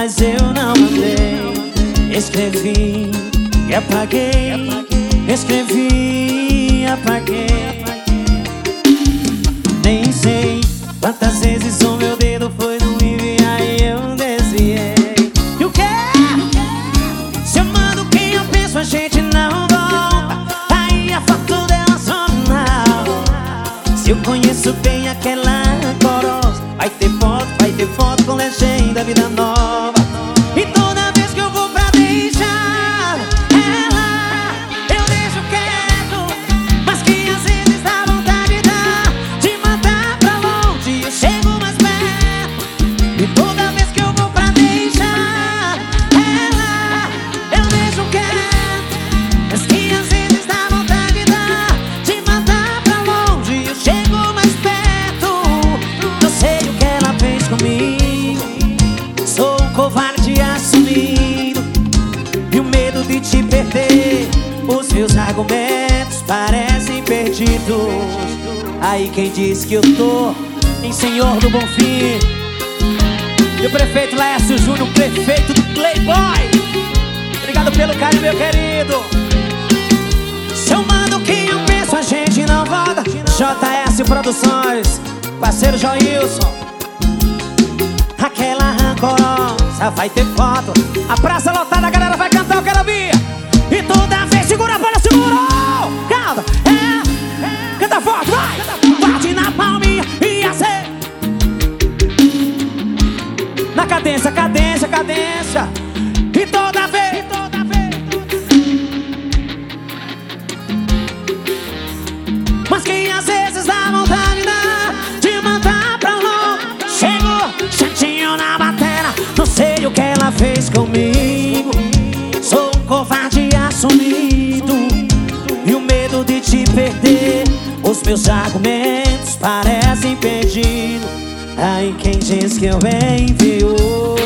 mas eu não mandei. Escrevi e apaguei, escrevi e apaguei. Nem sei quantas vezes o meu dedo foi no enviar e eu desviei. E o quê? Se eu mando quem eu penso, a gente não volta. Aí a foto dela só não. Se eu conheço bem aquela corosa, vai ter foto com legenda, vida nova. E toda vez que eu vou pra deixar ela, eu deixo quieto, mas que às vezes dá vontade de mandar pra longe, eu chego mais perto. E toda vez que eu vou pra deixar ela, eu deixo quieto, mas que às vezes dá vontade de mandar pra longe, eu chego mais perto. Não sei o que ela fez comigo, sou um covarde assumido, e o medo de te perder, os meus argumentos parecem perdidos. Aí quem diz que eu tô em Senhor do Bonfim? E o prefeito Laércio Júnior, prefeito do Playboy. Obrigado pelo carinho, meu querido. Se eu mando quem eu penso, a gente não volta. JS Produções, parceiro Joilson. Aquela rancorosa vai ter foto, a praça lotada, a galera vai cantar, eu quero ouvir. E toda vez, segura a bola, segurou. Canta, canta forte, vai. Bate na palminha e assim, na cadência, cadência, cadência. E toda vez, mas que às vezes dá vontade de mandar pra longe. Chegou, chatinho na bateria, não sei o que ela fez comigo. Sou um covarde assumido, e o medo de te perder, os meus argumentos parecem perdidos. Aí quem diz que eu envio?